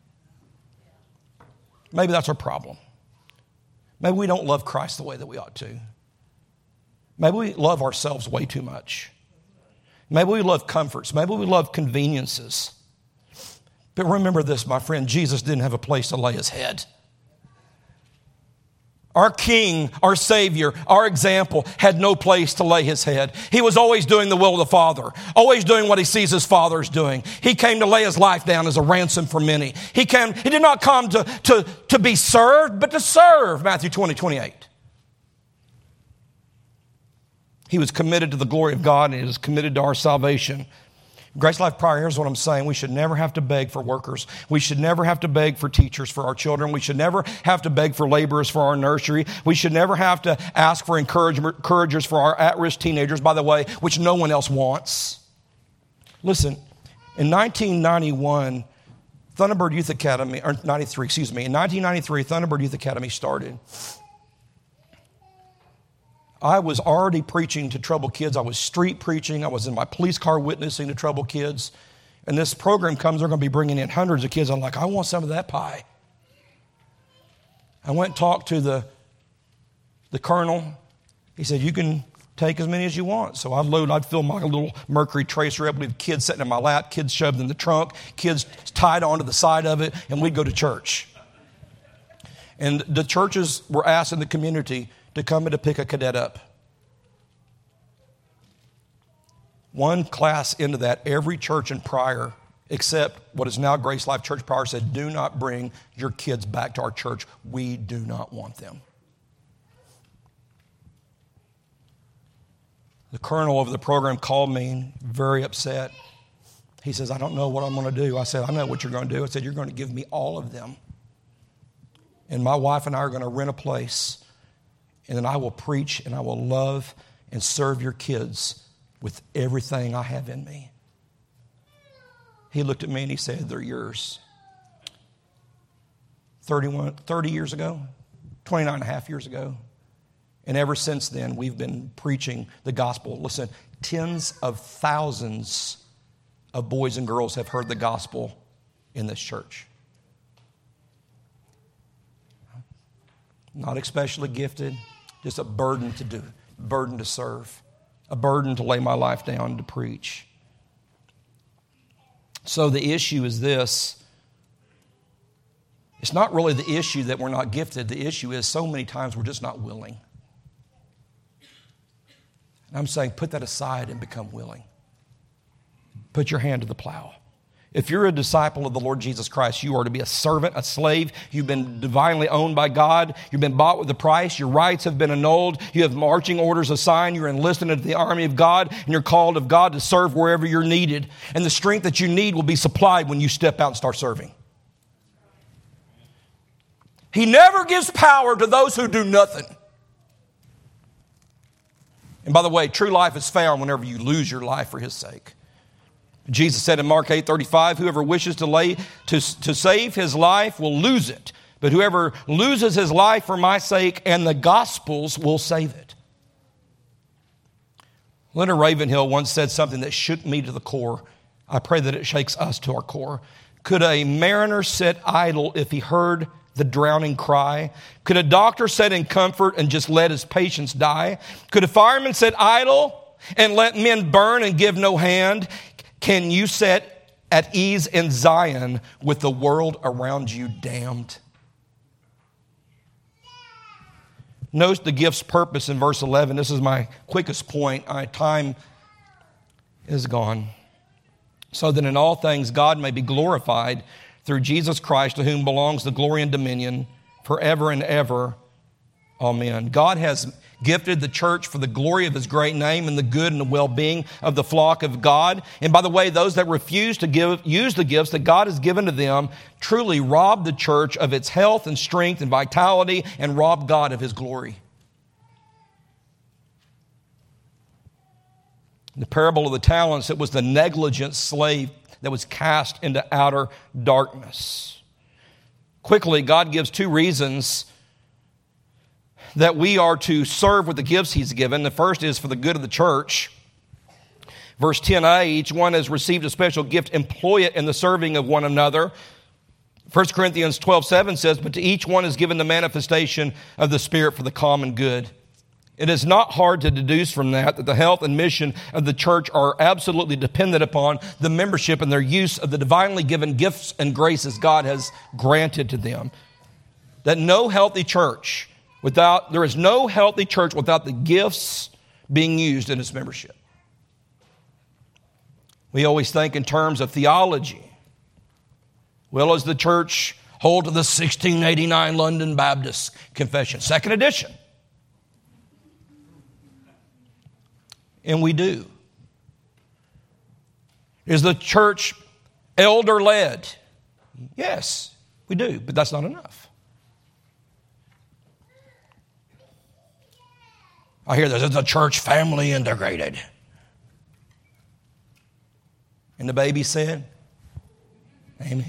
Speaker 1: Maybe that's our problem. Maybe we don't love Christ the way that we ought to. Maybe we love ourselves way too much. Maybe we love comforts. Maybe we love conveniences. But remember this, my friend, Jesus didn't have a place to lay his head. Our King, our Savior, our example had no place to lay his head. He was always doing the will of the Father, always doing what he sees his Father's doing. He came to lay his life down as a ransom for many. He did not come to be served, but to serve, Matthew 20:28. He was committed to the glory of God, and he was committed to our salvation. Grace Life Prior, here's what I'm saying. We should never have to beg for workers. We should never have to beg for teachers for our children. We should never have to beg for laborers for our nursery. We should never have to ask for encouragers for our at-risk teenagers, by the way, which no one else wants. Listen, in 1991, Thunderbird Youth Academy, or 93, excuse me, in 1993, Thunderbird Youth Academy started. I was already preaching to troubled kids. I was street preaching. I was in my police car witnessing to troubled kids. And this program comes, they're going to be bringing in hundreds of kids. I'm like, I want some of that pie. I went and talked to the colonel. He said, you can take as many as you want. So I'd fill my little Mercury Tracer up with kids sitting in my lap, kids shoved in the trunk, kids tied onto the side of it, and we'd go to church. And the churches were asked in the community to come and to pick a cadet up. One class into that, every church in Pryor, except what is now Grace Life Church Pryor, said, do not bring your kids back to our church. We do not want them. The colonel of the program called me, very upset. He says, I don't know what I'm going to do. I said, I know what you're going to do. I said, you're going to give me all of them. And my wife and I are going to rent a place. And then I will preach and I will love and serve your kids with everything I have in me. He looked at me and he said, they're yours. 30 years ago, 29 and a half years ago. And ever since then, we've been preaching the gospel. Listen, tens of thousands of boys and girls have heard the gospel in this church. Not especially gifted, just a burden to do, burden to serve, a burden to lay my life down to preach. So the issue is this. It's not really the issue that we're not gifted. The issue is so many times we're just not willing. And I'm saying put that aside and become willing. Put your hand to the plow. If you're a disciple of the Lord Jesus Christ, you are to be a servant, a slave. You've been divinely owned by God. You've been bought with a price. Your rights have been annulled. You have marching orders assigned. You're enlisted into the army of God, and you're called of God to serve wherever you're needed. And the strength that you need will be supplied when you step out and start serving. He never gives power to those who do nothing. And by the way, true life is found whenever you lose your life for His sake. Jesus said in Mark 8:35, whoever wishes to save his life will lose it. But whoever loses his life for my sake and the gospel's will save it. Leonard Ravenhill once said something that shook me to the core. I pray that it shakes us to our core. Could a mariner sit idle if he heard the drowning cry? Could a doctor sit in comfort and just let his patients die? Could a fireman sit idle and let men burn and give no hand? Can you sit at ease in Zion with the world around you damned? Notice the gift's purpose in verse 11. This is my quickest point. My time is gone. So that in all things God may be glorified through Jesus Christ, to whom belongs the glory and dominion forever and ever. Amen. God has gifted the church for the glory of His great name and the good and the well-being of the flock of God. And by the way, those that refuse to use the gifts that God has given to them truly rob the church of its health and strength and vitality and rob God of His glory. In the parable of the talents, it was the negligent slave that was cast into outer darkness. Quickly, God gives two reasons that we are to serve with the gifts He's given. The first is for the good of the church. Verse 10a, each one has received a special gift, employ it in the serving of one another. 1 Corinthians 12:7 says, but to each one is given the manifestation of the Spirit for the common good. It is not hard to deduce from that the health and mission of the church are absolutely dependent upon the membership and their use of the divinely given gifts and graces God has granted to them. That no healthy church There is no healthy church without the gifts being used in its membership. We always think in terms of theology. Well, as the church hold to the 1689 London Baptist Confession, second edition. And we do. Is the church elder-led? Yes, we do, but that's not enough. I hear there's a church family integrated. And the baby said, amen.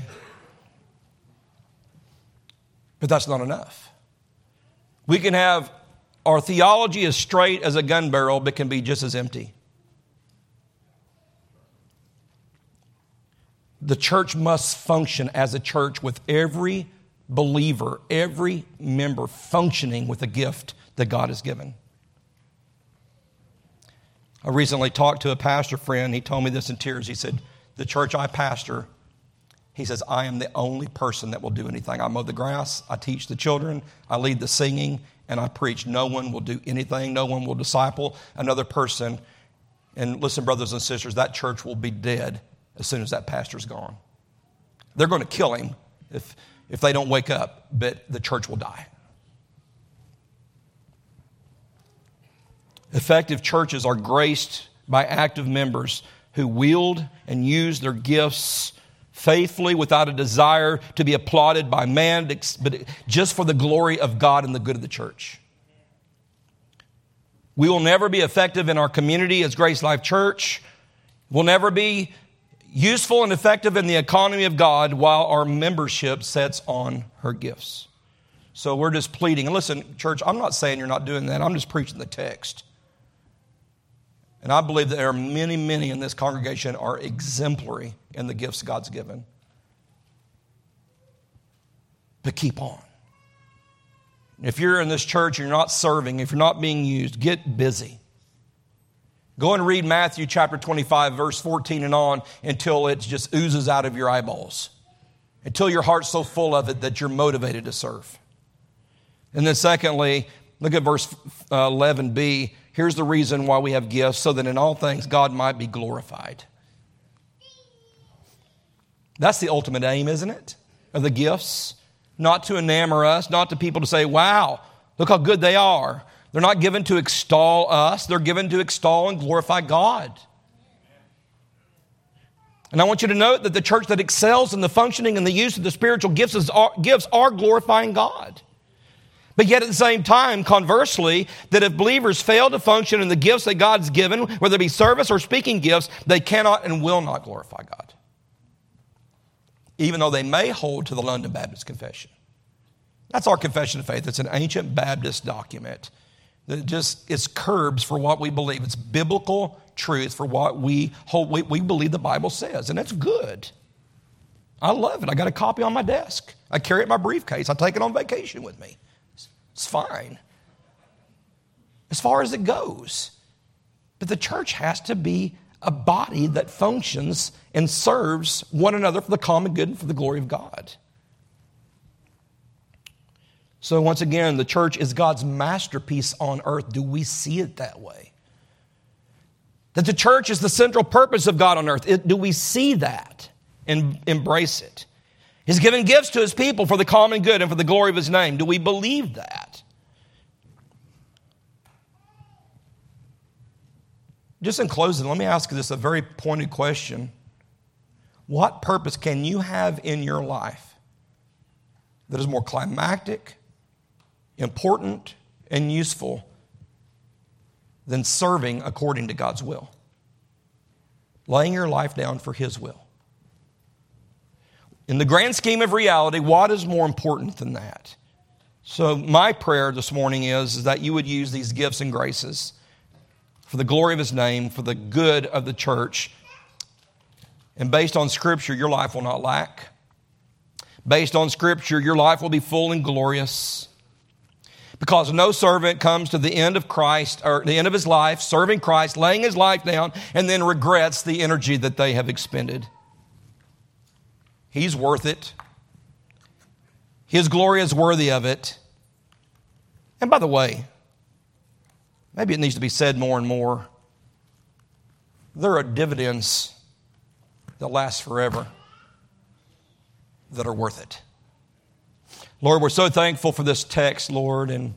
Speaker 1: But that's not enough. We can have our theology as straight as a gun barrel, but can be just as empty. The church must function as a church with every believer, every member functioning with a gift that God has given. I recently talked to a pastor friend. He told me this in tears. He said, the church I pastor, he says, I am the only person that will do anything. I mow the grass, I teach the children, I lead the singing, and I preach. No one will do anything. No one will disciple another person. And listen, brothers and sisters, that church will be dead as soon as that pastor's gone. They're going to kill him if they don't wake up, but the church will die. Effective churches are graced by active members who wield and use their gifts faithfully without a desire to be applauded by man, but just for the glory of God and the good of the church. We will never be effective in our community as Grace Life Church. We'll never be useful and effective in the economy of God while our membership sets on her gifts. So we're just pleading. And listen, church, I'm not saying you're not doing that. I'm just preaching the text. And I believe that there are many, many in this congregation are exemplary in the gifts God's given. But keep on. If you're in this church and you're not serving, if you're not being used, get busy. Go and read Matthew chapter 25, verse 14 and on until it just oozes out of your eyeballs. Until your heart's so full of it that you're motivated to serve. And then secondly, look at verse 11b. Here's the reason why we have gifts, so that in all things God might be glorified. That's the ultimate aim, isn't it? Of the gifts. Not to enamor us, not to people to say, wow, look how good they are. They're not given to extol us. They're given to extol and glorify God. And I want you to note that the church that excels in the functioning and the use of the spiritual gifts are glorifying God. But yet at the same time, conversely, that if believers fail to function in the gifts that God's given, whether it be service or speaking gifts, they cannot and will not glorify God. Even though they may hold to the London Baptist Confession. That's our confession of faith. It's an ancient Baptist document that just is curbs for what we believe. It's biblical truth for what we believe the Bible says. And that's good. I love it. I got a copy on my desk. I carry it in my briefcase. I take it on vacation with me. It's fine. As far as it goes. But the church has to be a body that functions and serves one another for the common good and for the glory of God. So once again, the church is God's masterpiece on earth. Do we see it that way? That the church is the central purpose of God on earth. Do we see that and embrace it? He's given gifts to his people for the common good and for the glory of his name. Do we believe that? Just in closing, let me ask you this, a very pointed question. What purpose can you have in your life that is more climactic, important, and useful than serving according to God's will? Laying your life down for his will. In the grand scheme of reality, what is more important than that? So my prayer this morning is that you would use these gifts and graces for the glory of his name, for the good of the church. And based on Scripture, your life will not lack. Based on Scripture, your life will be full and glorious. Because no servant comes to the end of Christ, or the end of his life, serving Christ, laying his life down, and then regrets the energy that they have expended. He's worth it. His glory is worthy of it. And by the way, maybe it needs to be said more and more, there are dividends that last forever that are worth it. Lord, we're so thankful for this text, Lord. And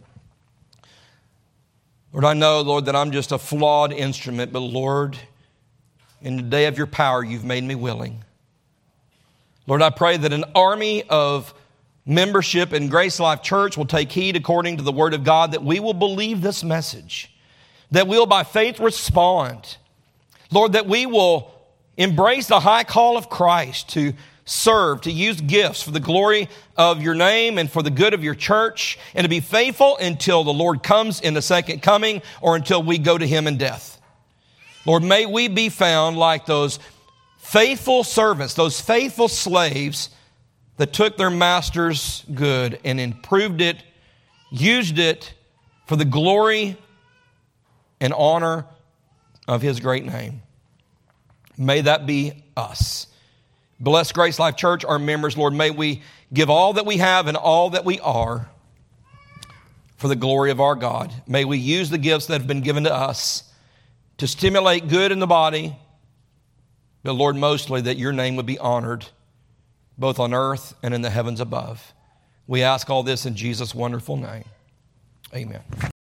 Speaker 1: Lord, I know, Lord, that I'm just a flawed instrument, but Lord, in the day of your power, you've made me willing. Lord, I pray that an army of membership in Grace Life Church will take heed according to the Word of God, that we will believe this message, that we'll by faith respond. Lord, that we will embrace the high call of Christ to serve, to use gifts for the glory of your name and for the good of your church, and to be faithful until the Lord comes in the second coming or until we go to him in death. Lord, may we be found like those faithful servants, those faithful slaves that took their master's good and improved it, used it for the glory and honor of his great name. May that be us. Bless Grace Life Church, our members, Lord. May we give all that we have and all that we are for the glory of our God. May we use the gifts that have been given to us to stimulate good in the body, but Lord, mostly that your name would be honored both on earth and in the heavens above. We ask all this in Jesus' wonderful name. Amen.